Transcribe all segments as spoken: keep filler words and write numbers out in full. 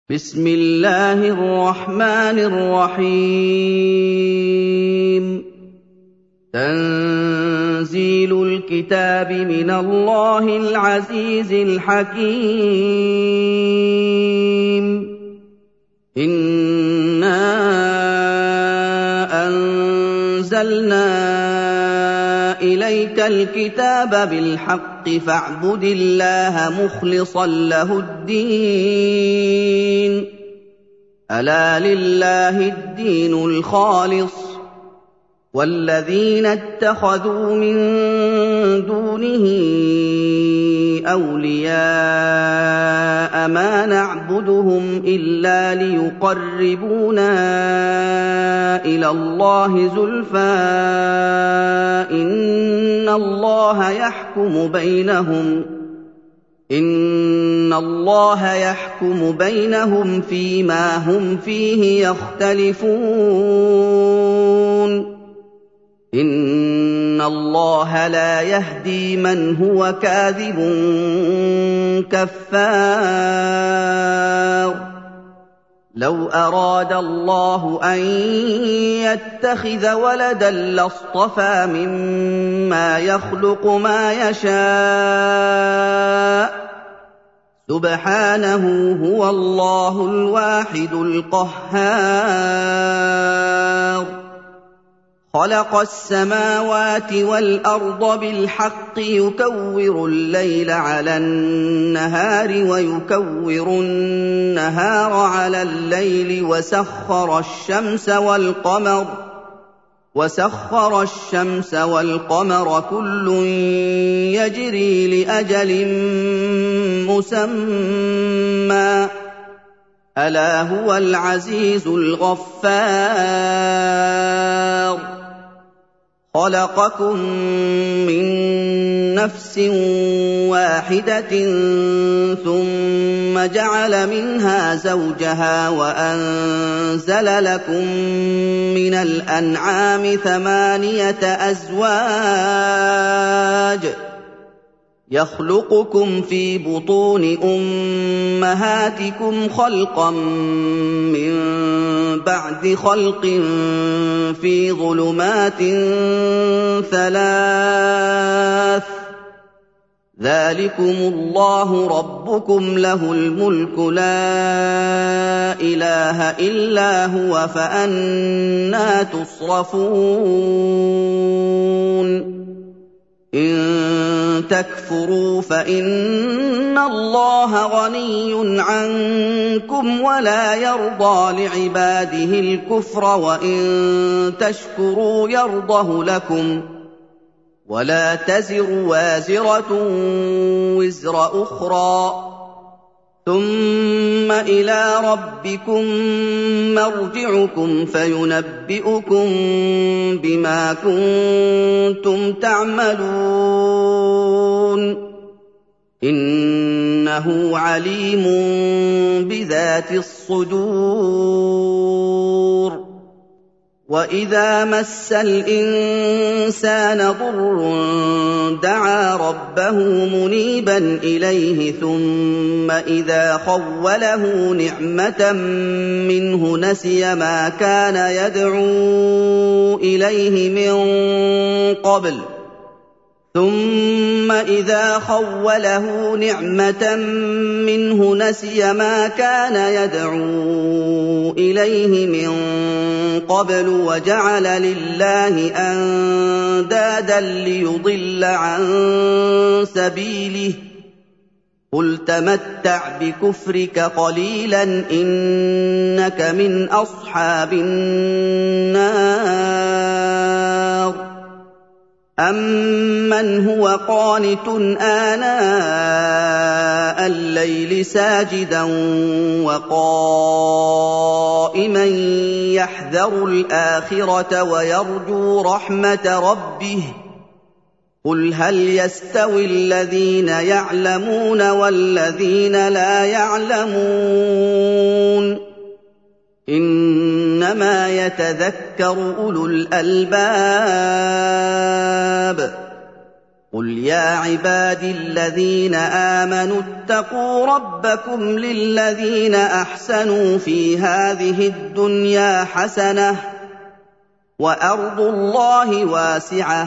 بسم الله الرحمن الرحيم تنزيل الكتاب من الله العزيز الحكيم إنا أنزلنا إليك الكتاب بالحق فاعبد الله مخلصا له الدين ألا لله الدين الخالص والذين اتخذوا من دونه أولياء ما نعبدهم إلا ليقربونا إلى الله زلفى إن الله يحكم بينهم إن الله يحكم بينهم فيما هم فيه يختلفون إن الله لا يهدي من هو كاذب كفار لو أراد الله أن يتخذ ولدا لاصطفى مما يخلق ما يشاء سبحانه هو الله الواحد القهار خلق السماوات والأرض بالحق يكور الليل على النهار ويكور النهار على الليل وسخر الشمس والقمر وسخر الشمس والقمر كل يجري لأجل مسمى ألا هو العزيز الغفار خلقكم من نفس واحدة ثم جعل منها زوجها وأنزل لكم من الأنعام ثمانية أزواج يخلقكم في بطون أمهاتكم خلقا من بعد خلق في ظلمات ثلاث ذلكم الله ربكم له الملك لا إله إلا هو فأنى تصرفون إن تكفروا فإن الله غني عنكم ولا يرضى لعباده الكفر وإن تشكروا يرضه لكم ولا تزر وازرة وزر أخرى ثم إلى ربكم مرجعكم فينبئكم بما كنتم تعملون إنه عليم بذات الصدور وإذا مس الإنسان ضر دعا ربه منيبا إليه ثم إذا خوله نعمة منه نسي ما كان يدعو إليه من قبل ثم إذا خوله نعمة منه نسي ما كان يدعو إليه من قبل وجعل لله أندادا ليضل عن سبيله قل تمتع بكفرك قليلا إنك من أصحاب النار أَمَّنْ هُوَ قَانِتٌ آنَاءَ اللَّيْلِ سَاجِدًا وَقَائِمًا يَحْذَرُ الْآخِرَةَ وَيَرْجُو رَحْمَةَ رَبِّهِ قُلْ هَلْ يَسْتَوِي الَّذِينَ يَعْلَمُونَ وَالَّذِينَ لَا يَعْلَمُونَ إِنَّمَا يَتَذَكَّرُ أُولُو الْأَلْبَابِ قُلْ يَا عِبَادِي الَّذِينَ آمَنُوا اتَّقُوا رَبَّكُمْ لِلَّذِينَ أَحْسَنُوا فِي هَٰذِهِ الدُّنْيَا حَسَنَةٌ ۗ وَأَرْضُ اللَّهِ وَاسِعَةٌ ۗ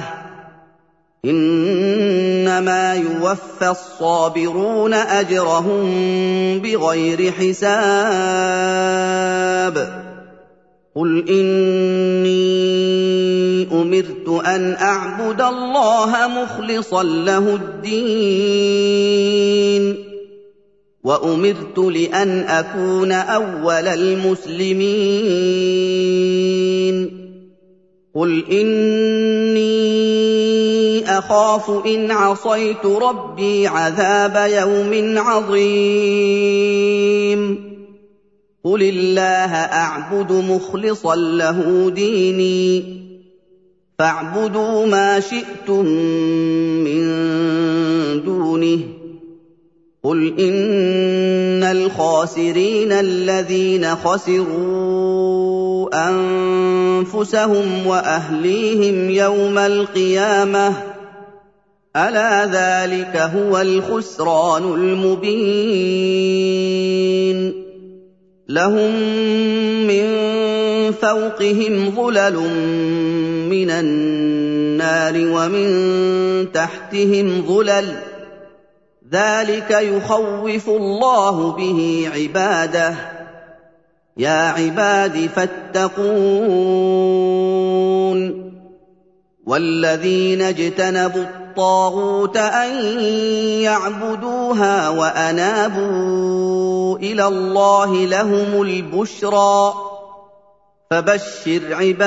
إِنَّمَا يُوَفَّى الصَّابِرُونَ أَجْرَهُم بِغَيْرِ حِسَابٍ قُلْ إِنِّي أُمِرْتُ أَنْ أَعْبُدَ اللَّهَ مُخْلِصًا لَّهُ الدِّينَ وَأُمِرْتُ لِأَنْ أَكُونَ أَوَّلَ الْمُسْلِمِينَ قُلْ إِنِّي أَخَافُ إِنْ عَصَيْتُ رَبِّي عَذَابَ يَوْمٍ عَظِيمٍ قُلِ اللَّهَ أَعْبُدُ مُخْلِصًا لَّهُ دِينِي فَاعْبُدُوا مَا شِئْتُم مِّن دُونِهِ قُلْ إِنَّ الْخَاسِرِينَ الَّذِينَ خَسِرُوا أَنفُسَهُمْ وَأَهْلِيهِمْ يَوْمَ الْقِيَامَةِ ۗ أَلَا ذَٰلِكَ هُوَ الْخُسْرَانُ الْمُبِينُ لَهُم مِّن فَوْقِهِمْ ظُلَلٌ مِّنَ النَّارِ وَمِن تَحْتِهِمْ ظُلَلٌ ۚ ذَٰلِكَ يُخَوِّفُ اللَّهُ بِهِ عِبَادَهُ ۚ يَا عِبَادِ فَاتَّقُونِ وَالَّذِينَ اجْتَنَبُوا الطَّاغُوتَ أَن يَعْبُدُوهَا وَأَنَابُوا إِلَى اللَّهِ لَهُمُ الْبُشْرَىٰ فَبَشِّرْ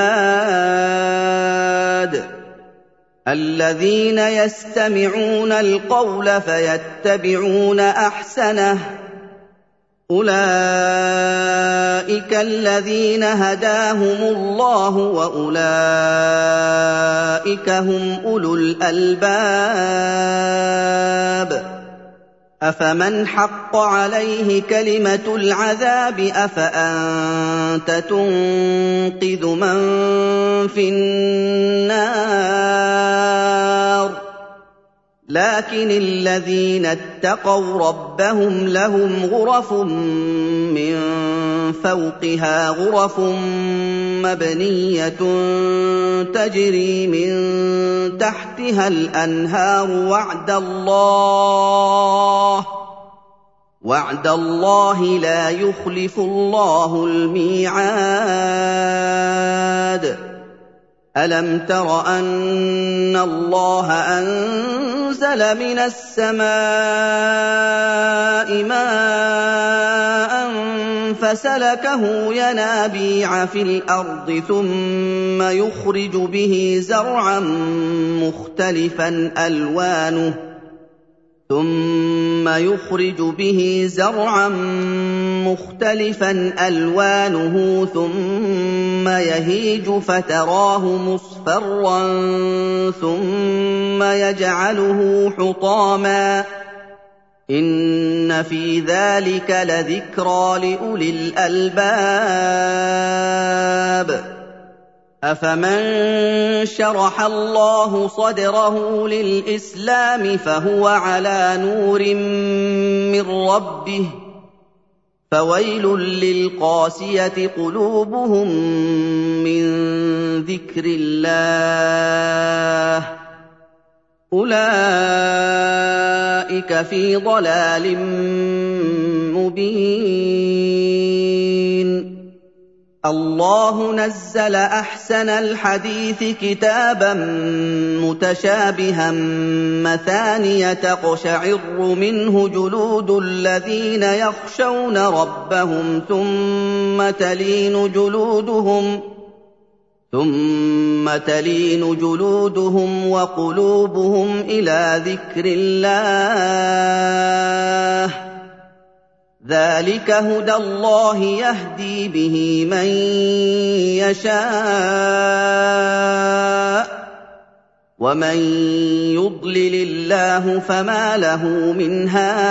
عِبَادِ الَّذِينَ يَسْتَمِعُونَ الْقَوْلَ فَيَتَّبِعُونَ أَحْسَنَهُ ۚ أُولَٰئِكَ الَّذِينَ هَدَاهُمُ اللَّهُ ۖ وَأُولَٰئِكَ هُمْ أُولُو الْأَلْبَابِ أَفَمَنْ حَقَّ عَلَيْهِ كَلِمَةُ الْعَذَابِ أَفَأَنتَ تُنقِذُ مَن فِي النَّارِ لَٰكِنِ الَّذِينَ اتَّقَوْا رَبَّهُمْ لَهُمْ غُرَفٌ مِّن فَوْقِهَا غُرَفٌ مَّبْنِيَّةٌ تَجْرِي مِن تَحْتِهَا الْأَنْهَارُ ۖ وَعْدَ اللَّهِ وَعْدَ اللَّهِ لَا يُخْلِفُ اللَّهُ الْمِيعَادَ أَلَمْ تَرَ أَنَّ اللَّهَ أَنزَلَ مِنَ السَّمَاءِ مَاءً فَسَلَكَهُ يَنَابِيعَ فِي الْأَرْضِ ثُمَّ يُخْرِجُ بِهِ زَرْعًا مُّخْتَلِفًا أَلْوَانُهُ ثُمَّ يُخْرِجُ بِهِ زَرْعًا مُّخْتَلِفًا أَلْوَانُهُ ثُمَّ يَهِيجُ فَتَرَاهُ مُصْفَرًّا ثُمَّ يَجْعَلُهُ حُطَامًا ۚ إِنَّ فِي ذَٰلِكَ لَذِكْرَىٰ لِأُولِي الْأَلْبَابِ أَفَمَن شَرَحَ اللَّهُ صَدْرَهُ لِلْإِسْلَامِ فَهُوَ عَلَىٰ نُورٍ مِّن رَّبِّهِ فَوَيْلٌ لِّلْقَاسِيَةِ قُلُوبُهُم مِّن ذِكْرِ اللَّهِ ۚ أُولَٰئِكَ فِي ضَلَالٍ مُّبِينٍ اللَّهُ نَزَّلَ أَحْسَنَ الْحَدِيثِ كِتَابًا مُّتَشَابِهًا مَّثَانِيَ تَقْشَعِرُّ مِنْهُ جُلُودُ الَّذِينَ يَخْشَوْنَ رَبَّهُمْ ثُمَّ تَلِينُ جُلُودُهُمْ ثُمَّ تَلِينُ جُلُودُهُمْ وَقُلُوبُهُمْ إِلَىٰ ذِكْرِ اللَّهِ ۚ ذَٰلِكَ هُدَى اللَّهِ يَهْدِي بِهِ مَن يَشَاءُ ۚ وَمَن يُضْلِلِ اللَّهُ فَمَا لَهُ مِنْ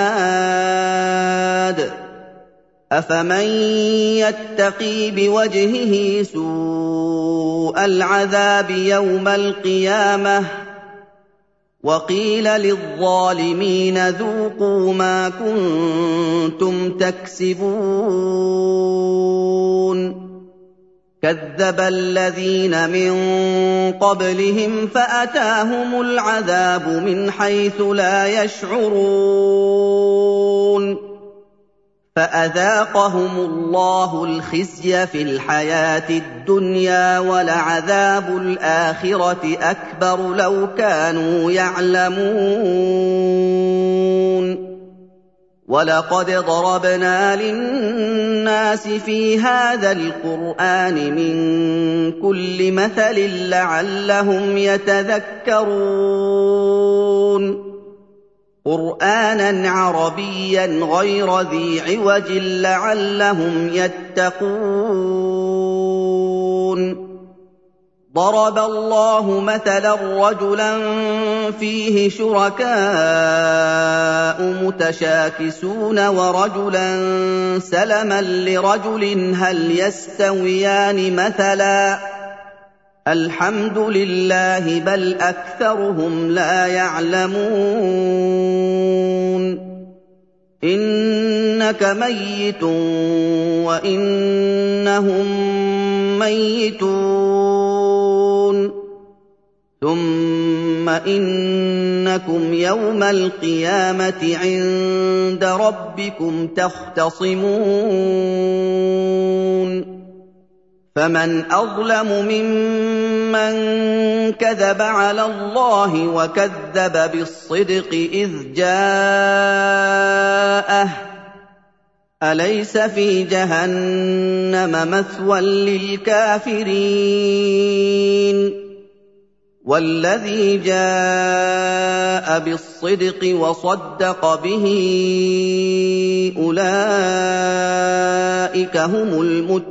هَادٍ أَفَمَن يَتَّقِي بِوَجْهِهِ سُوءَ الْعَذَابِ يَوْمَ الْقِيَامَةِ وَقِيلَ لِلظَّالِمِينَ ذُوقُوا مَا كُنتُمْ تَكْسِبُونَ كَذَّبَ الَّذِينَ مِن قَبْلِهِمْ فَأَتَاهُمُ الْعَذَابُ مِنْ حَيْثُ لَا يَشْعُرُونَ فَأَذَاقَهُمُ اللَّهُ الْخِزْيَ فِي الْحَيَاةِ الدُّنْيَا ۖ وَلَعَذَابُ الْآخِرَةِ أَكْبَرُ لَوْ كَانُوا يَعْلَمُونَ وَلَقَدْ ضَرَبْنَا لِلنَّاسِ فِي هَٰذَا الْقُرْآنِ مِن كُلِّ مَثَلٍ لَّعَلَّهُمْ يَتَذَكَّرُونَ قُرْآنًا عَرَبِيًّا غَيْرَ ذِي عِوَجٍ لَّعَلَّهُمْ يَتَّقُونَ ضَرَبَ اللَّهُ مَثَلًا رَّجُلًا فِيهِ شُرَكَاءُ مُتَشَاكِسُونَ وَرَجُلًا سَلَمًا لِّرَجُلٍ هَلْ يَسْتَوِيَانِ مَثَلًا ۚ الْحَمْدُ لِلَّهِ ۚ بَلْ أَكْثَرُهُمْ لَا يَعْلَمُونَ إِنَّكَ مَيِّتٌ وَإِنَّهُم مَّيِّتُونَ ثُمَّ إِنَّكُمْ يَوْمَ الْقِيَامَةِ عِندَ رَبِّكُمْ تَخْتَصِمُونَ فَمَنْ أَظْلَمُ مِمَّن كَذَبَ عَلَى اللَّهِ وَكَذَّبَ بِالصِّدْقِ إِذْ جَاءَهُ ۚ أَلَيْسَ فِي جَهَنَّمَ مَثْوًى لِّلْكَافِرِينَ وَالَّذِي جَاءَ بِالصِّدْقِ وَصَدَّقَ بِهِ أُولَٰئِكَ هُمُ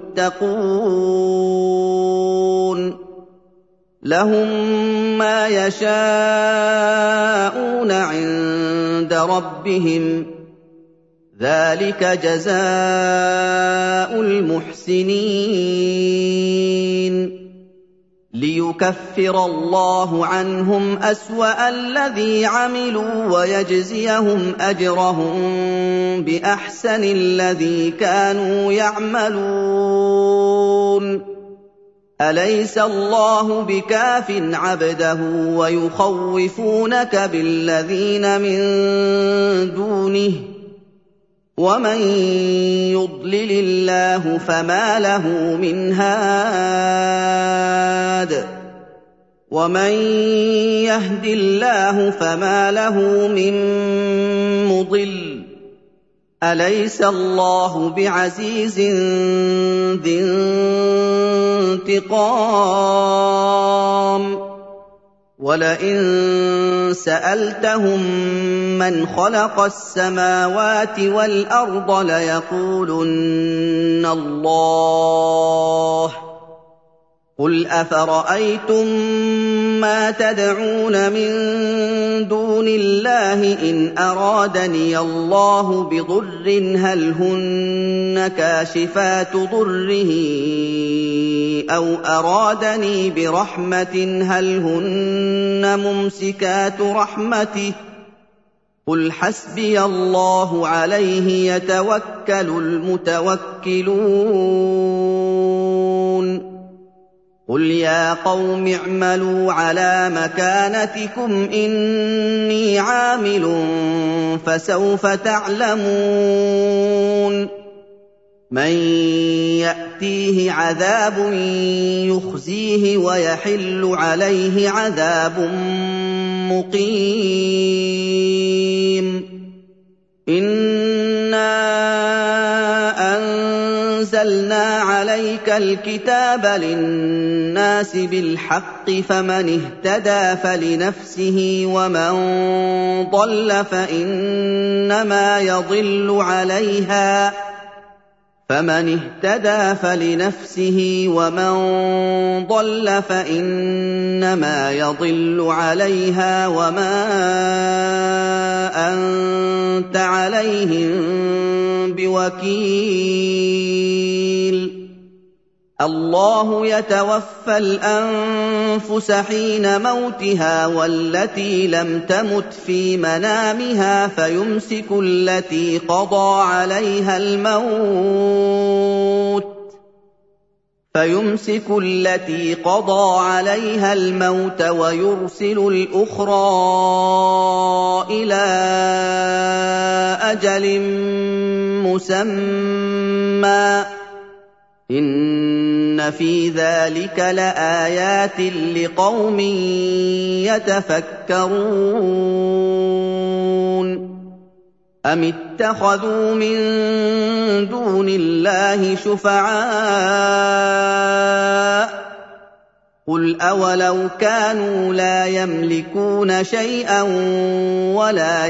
الْمُتَّقُونَ لَهُم مَّا يَشَاءُونَ عِندَ رَبِّهِمْ ۚ ذَٰلِكَ جَزَاءُ الْمُحْسِنِينَ لِيُكَفِّرَ اللَّهُ عَنْهُمْ أَسْوَأَ الَّذِي عَمِلُوا وَيَجْزِيَهُمْ أَجْرَهُم بِأَحْسَنِ الَّذِي كَانُوا يَعْمَلُونَ أَلَيْسَ اللَّهُ بِكَافٍ عَبْدَهُ وَيُخَوِّفُونَكَ بِالَّذِينَ مِن دُونِهِ ۚ وَمَن يُضْلِلِ اللَّهُ فَمَا لَهُ مِنْ هَادٍ وَمَن يَهْدِ اللَّهُ فَمَا لَهُ مِن مُّضِلٍّ أَلَيْسَ اللَّهُ بِعَزِيزٍ ذِي انتِقَامٍ وَلَئِن سَأَلْتَهُم مَّنْ خَلَقَ السَّمَاوَاتِ وَالْأَرْضَ لَيَقُولُنَّ اللَّهُ ۚ قُلْ أَفَرَأَيْتُم مَّا تَدْعُونَ مِن دُونِ اللَّهِ إِنْ أَرَادَنِيَ اللَّهُ بِضُرٍّ هَلْ هُنَّ كَاشِفَاتُ ضُرِّهِ أَوْ أَرَادَنِي بِرَحْمَةٍ هَلْ هُنَّ مُمْسِكَاتُ رَحْمَتِهِ ۚ قُلْ حَسْبِيَ اللَّهُ عَلَيْهِ يَتَوَكَّلُ الْمُتَوَكِّلُونَ قُلْ يَا قَوْمِ اعْمَلُوا عَلَىٰ مَكَانَتِكُمْ إِنِّي عَامِلٌ فَسَوْفَ تَعْلَمُونَ مَن يَأْتِيهِ عَذَابٌ يُخْزِيهِ وَيَحِلُّ عَلَيْهِ عَذَابٌ مُّقِيمٌ إِنَّا أَنزَلْنَا عَلَيْكَ الْكِتَابَ لِلنَّاسِ بِالْحَقِّ فَمَنِ اهْتَدَىٰ فَلِنَفْسِهِ وَمَن ضَلَّ فَإِنَّمَا يَضِلُّ عَلَيْهَا فَمَنِ اهْتَدَىٰ فَلِنَفْسِهِ وَمَن ضَلَّ فَإِنَّمَا يَضِلُّ عَلَيْهَا وَمَا أَنتَ عَلَيْهِم بِوَكِيلٍ اللَّهُ يَتَوَفَّى الْأَنفُسَ حِينَ مَوْتِهَا وَالَّتِي لَمْ تَمُتْ فِي مَنَامِهَا فَيُمْسِكُ الَّتِي قَضَىٰ عَلَيْهَا الْمَوْتَ فَيُمْسِكُ الَّتِي قَضَىٰ عَلَيْهَا الْمَوْتَ وَيُرْسِلُ الْأُخْرَىٰ إِلَىٰ أَجَلٍ مُّسَمًّى ۚ إِنَّ فِي ذَٰلِكَ لَآيَاتٍ لِّقَوْمٍ يَتَفَكَّرُونَ أَمِ اتَّخَذُوا مِن دُونِ اللَّهِ شُفَعَاءَ ۚ قُلْ أَوَلَوْ كَانُوا لَا يَمْلِكُونَ شَيْئًا وَلَا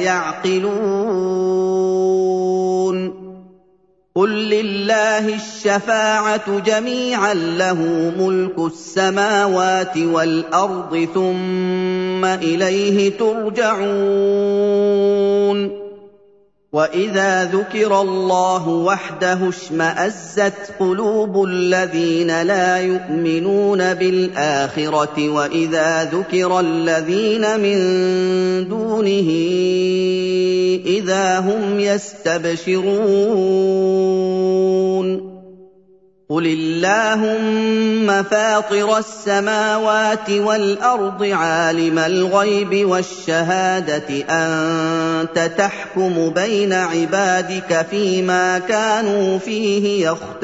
يَعْقِلُونَ قُل لِّلَّهِ الشَّفَاعَةُ جَمِيعًا ۖ لَّهُ مُلْكُ السَّمَاوَاتِ وَالْأَرْضِ ثُمَّ إِلَيْهِ تُرْجَعُونَ وَإِذَا ذُكِرَ اللَّهُ وَحْدَهُ اشْمَأَزَّتْ قُلُوبُ الَّذِينَ لَا يُؤْمِنُونَ بِالْآخِرَةِ وَإِذَا ذُكِرَ الَّذِينَ مِن دُونِهِ إِذَا هُمْ يَسْتَبْشِرُونَ قُلِ اللَّهُمَّ فَاطِرَ السَّمَاوَاتِ وَالْأَرْضِ عَالِمَ الْغَيْبِ وَالشَّهَادَةِ أَنتَ تَحْكُمُ بَيْنَ عِبَادِكَ فِيمَا كَانُوا فِيهِ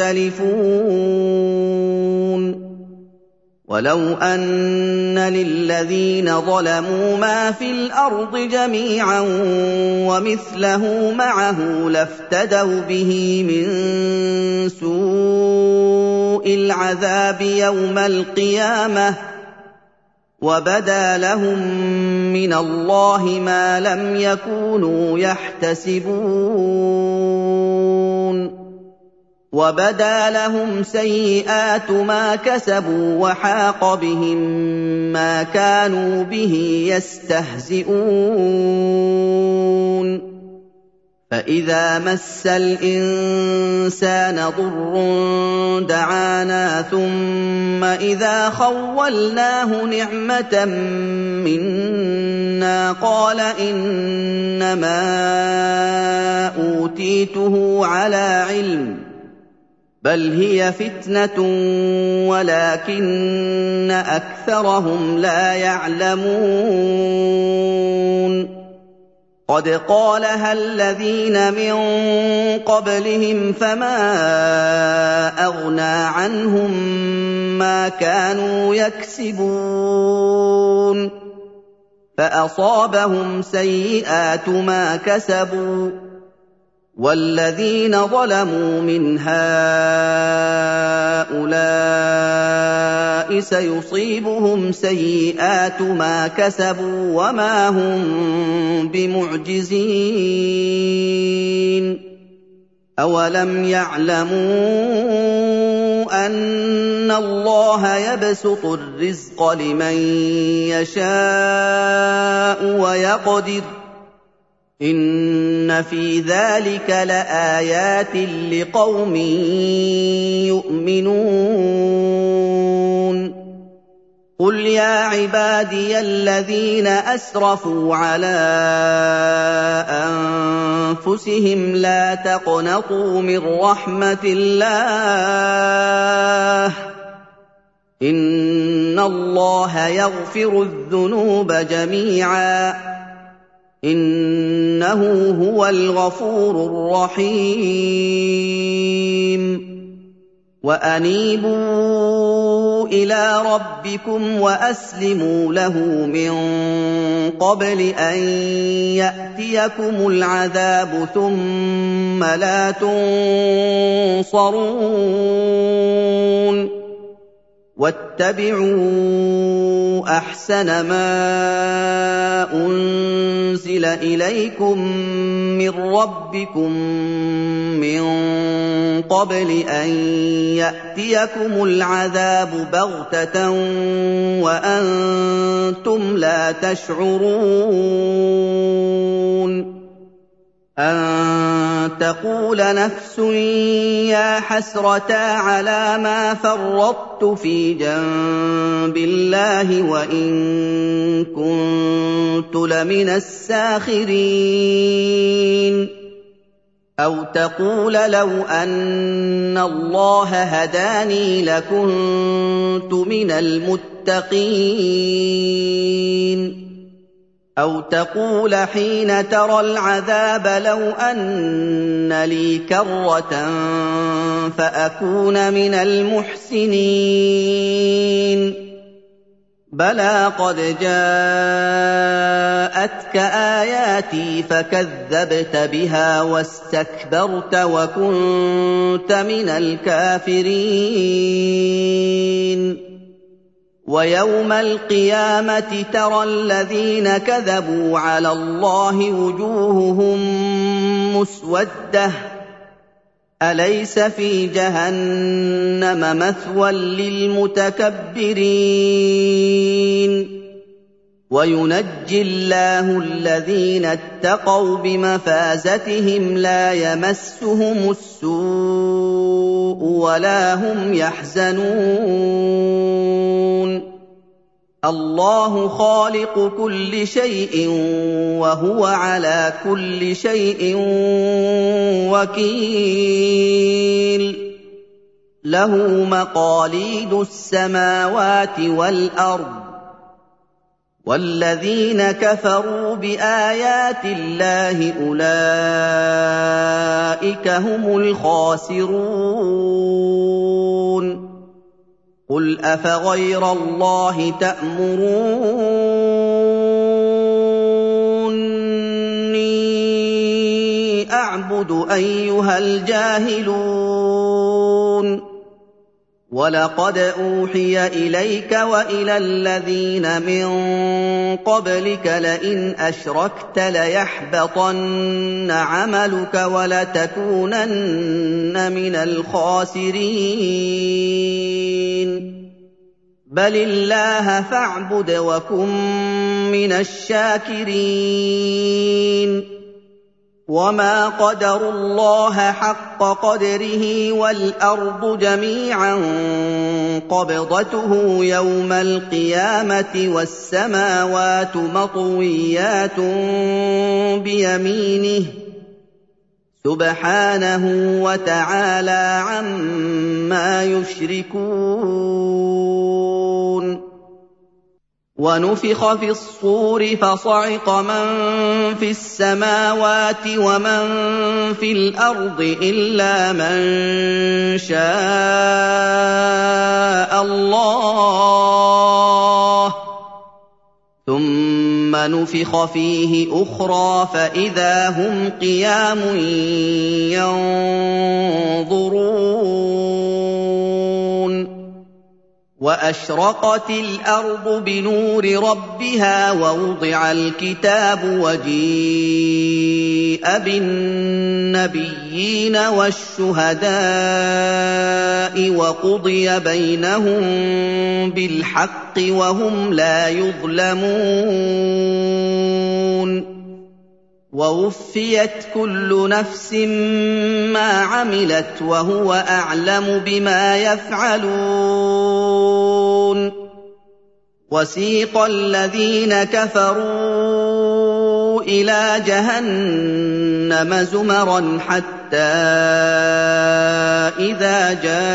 يَخْتَلِفُونَ وَلَوْ أَنَّ لِلَّذِينَ ظَلَمُوا مَا فِي الْأَرْضِ جَمِيعًا وَمِثْلَهُ مَعَهُ لَافْتَدَوْا بِهِ مِن سُوءِ الْعَذَابِ يَوْمَ الْقِيَامَةِ ۚ وَبَدَا لَهُم مِّنَ اللَّهِ مَا لَمْ يَكُونُوا يَحْتَسِبُونَ وَبَدَا لَهُمْ سَيِّئَاتُ مَا كَسَبُوا وَحَاقَ بِهِم مَّا كَانُوا بِهِ يَسْتَهْزِئُونَ فَإِذَا مَسَّ الْإِنسَانَ ضُرٌّ دَعَانَا ثُمَّ إِذَا خَوَّلْنَاهُ نِعْمَةً مِّنَّا قَالَ إِنَّمَا أُوتِيتُهُ عَلَىٰ عِلْمٍ ۚ بَلْ هِيَ فِتْنَةٌ وَلَٰكِنَّ أَكْثَرَهُمْ لَا يَعْلَمُونَ قَدْ قَالَهَا الَّذِينَ مِن قَبْلِهِمْ فَمَا أَغْنَىٰ عَنْهُم مَّا كَانُوا يَكْسِبُونَ فَأَصَابَهُمْ سَيِّئَاتُ مَا كَسَبُوا ۚ وَالَّذِينَ ظَلَمُوا مِنْ هَٰؤُلَاءِ سَيُصِيبُهُمْ سَيِّئَاتُ مَا كَسَبُوا وَمَا هُم بِمُعْجِزِينَ أَوَلَمْ يَعْلَمُوا أَنَّ اللَّهَ يَبْسُطُ الرِّزْقَ لِمَن يَشَاءُ وَيَقْدِرُ ۚ إِنَّ فِي ذَٰلِكَ لَآيَاتٍ لِّقَوْمٍ يُؤْمِنُونَ قُلْ يَا عِبَادِيَ الَّذِينَ أَسْرَفُوا عَلَىٰ أَنفُسِهِمْ لَا تَقْنَطُوا مِن رَّحْمَةِ اللَّهِ ۚ إِنَّ اللَّهَ يَغْفِرُ الذُّنُوبَ جَمِيعًا ۚ إِنَّهُ هُوَ الْغَفُورُ الرَّحِيمُ وَأَنِيبُوا إِلَىٰ رَبِّكُمْ وَأَسْلِمُوا لَهُ مِن قَبْلِ أَن يَأْتِيَكُمُ الْعَذَابُ ثُمَّ لَا تُنصَرُونَ وَاتَّبِعُوا أَحْسَنَ مَا أُنزِلَ إِلَيْكُم مِّن رَّبِّكُم مِّن قَبْلِ أَن يَأْتِيَكُمُ الْعَذَابُ بَغْتَةً وَأَنتُمْ لَا تَشْعُرُونَ أَن تَقُولَ نَفْسٌ يَا حَسْرَتَا عَلَىٰ مَا فَرَّطتُ فِي جَنبِ اللَّهِ وَإِن كُنتُ لَمِنَ السَّاخِرِينَ أَوْ تَقُولَ لَوْ أَنَّ اللَّهَ هَدَانِي لَكُنتُ مِنَ الْمُتَّقِينَ أَوْ تَقُولَ حِينَ تَرَى الْعَذَابَ لَوْ أَنَّ لِي كَرَّةً فَأَكُونَ مِنَ الْمُحْسِنِينَ بَلَىٰ قَدْ جَاءَتْكَ آيَاتِي فَكَذَّبْتَ بِهَا وَاسْتَكْبَرْتَ وَكُنتَ مِنَ الْكَافِرِينَ وَيَوْمَ الْقِيَامَةِ تَرَى الَّذِينَ كَذَبُوا عَلَى اللَّهِ وُجُوهُهُم مُّسْوَدَّةٌ أَلَيْسَ فِي جَهَنَّمَ مَثْوًى لِّلْمُتَكَبِّرِينَ وَيُنَجِّي اللَّهُ الَّذِينَ اتَّقَوْا بِمَفَازَتِهِمْ لَا يَمَسُّهُمُ السُّوءُ وَلَا هُمْ يَحْزَنُونَ اللَّهُ خَالِقُ كُلِّ شَيْءٍ وَهُوَ عَلَىٰ كُلِّ شَيْءٍ وَكِيلٌ لَّهُ مَقَالِيدُ السَّمَاوَاتِ وَالْأَرْضِ وَالَّذِينَ كَفَرُوا بِآيَاتِ اللَّهِ أُولَٰئِكَ هُمُ الْخَاسِرُونَ قُلْ أَفَغَيْرَ اللَّهِ تَأْمُرُونِّي أَعْبُدُ أَيُّهَا الْجَاهِلُونَ وَلَقَدْ أُوحِيَ إِلَيْكَ وَإِلَى الَّذِينَ مِن قَبْلِكَ لَئِنْ أَشْرَكْتَ لَيَحْبَطَنَّ عَمَلُكَ وَلَتَكُونَنَّ مِنَ الْخَاسِرِينَ بَلِ اللَّهَ فَاعْبُدْ وَكُن مِّنَ الشَّاكِرِينَ وَمَا قَدَرُوا اللَّهَ حَقَّ قَدْرِهِ وَالْأَرْضُ جَمِيعًا قَبْضَتُهُ يَوْمَ الْقِيَامَةِ وَالسَّمَاوَاتُ مَطْوِيَّاتٌ بِيَمِينِهِ سُبْحَانَهُ وَتَعَالَىٰ عَمَّا يُشْرِكُونَ وَنُفِخَ فِي الصُّورِ فَصَعِقَ مَن فِي السَّمَاوَاتِ وَمَن فِي الْأَرْضِ إِلَّا مَن شَاءَ اللَّهُ ثُمَّ نُفِخَ فِيهِ أُخْرَىٰ فَإِذَا هُمْ قِيَامٌ يَنظُرُونَ وَأَشْرَقَتِ الْأَرْضُ بِنُورِ رَبِّهَا وَوُضِعَ الْكِتَابُ وَجِيءَ بِالنَّبِيِّينَ وَالشُّهَدَاءِ وَقُضِيَ بَيْنَهُم بِالْحَقِّ وَهُمْ لَا يُظْلَمُونَ وَوُفِّيَتْ كُلُّ نَفْسٍ مَّا عَمِلَتْ وَهُوَ أَعْلَمُ بِمَا يَفْعَلُونَ وَسِيقَ الَّذِينَ كَفَرُوا إِلَىٰ جَهَنَّمَ زُمَرًا حَتَّىٰ إِذَا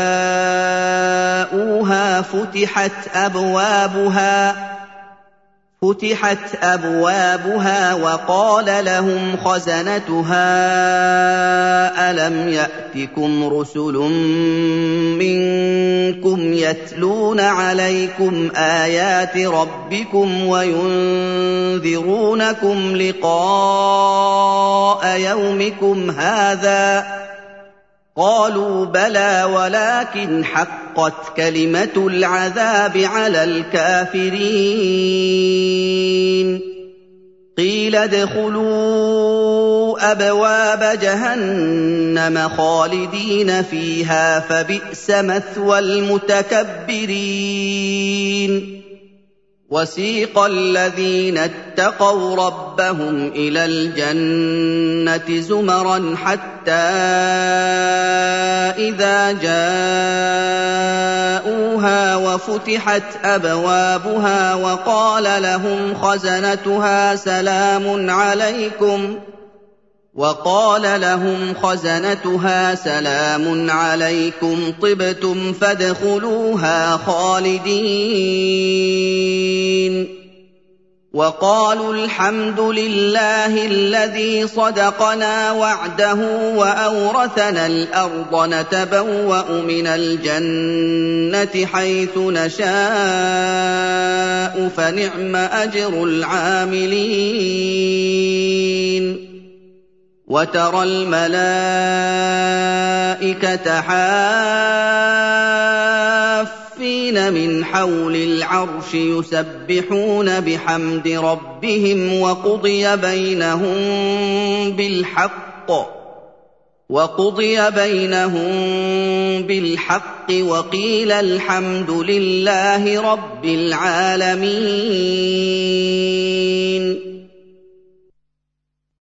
جَاءُوهَا فُتِحَتْ أَبْوَابُهَا فُتِحَتْ أَبْوَابُهَا وَقَالَ لَهُمْ خَزَنَتُهَا أَلَمْ يَأْتِكُمْ رُسُلٌ مِّنكُمْ يَتْلُونَ عَلَيْكُمْ آيَاتِ رَبِّكُمْ وَيُنذِرُونَكُمْ لِقَاءَ يَوْمِكُمْ هَٰذَا ۚ قَالُوا بَلَىٰ وَلَٰكِنْ حَقَّتْ كَلِمَةُ الْعَذَابِ عَلَى الْكَافِرِينَ قِيلَ ادْخُلُوا أَبْوَابَ جَهَنَّمَ خَالِدِينَ فِيهَا فَبِئْسَ مَثْوَى الْمُتَكَبِّرِينَ وَسِيقَ الَّذِينَ اتَّقَوْا رَبَّهُمْ إِلَى الْجَنَّةِ زُمَرًا حَتَّىٰ إِذَا جَاءُوهَا وَفُتِحَتْ أَبْوَابُهَا وَقَالَ لَهُمْ خَزَنَتُهَا سَلَامٌ عَلَيْكُمْ وقال لهم خزنتها سلام عليكم طبتم فادخلوها خالدين وقالوا الحمد لله الذي صدقنا وعده وأورثنا الأرض نتبوأ من الجنة حيث نشاء فنعم أجر العاملين وَتَرَى الْمَلَائِكَةَ حَافِّينَ مِنْ حَوْلِ الْعَرْشِ يُسَبِّحُونَ بِحَمْدِ رَبِّهِمْ وَقُضِيَ بَيْنَهُم بِالْحَقِّ وَقُضِيَ بَيْنَهُم بِالْحَقِّ وَقِيلَ الْحَمْدُ لِلَّهِ رَبِّ الْعَالَمِينَ